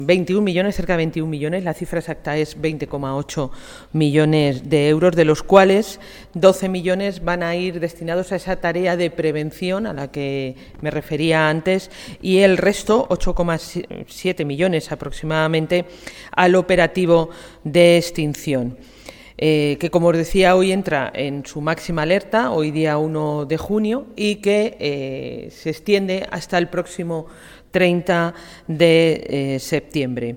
21 millones, cerca de 21 millones, la cifra exacta es 20,8 millones de euros, de los cuales 12 millones van a ir destinados a esa tarea de prevención a la que me refería antes y el resto, 8,7 millones aproximadamente, al operativo de extinción. Que, como os decía, hoy entra en su máxima alerta, hoy día 1 de junio, y que se extiende hasta el próximo 30 de septiembre.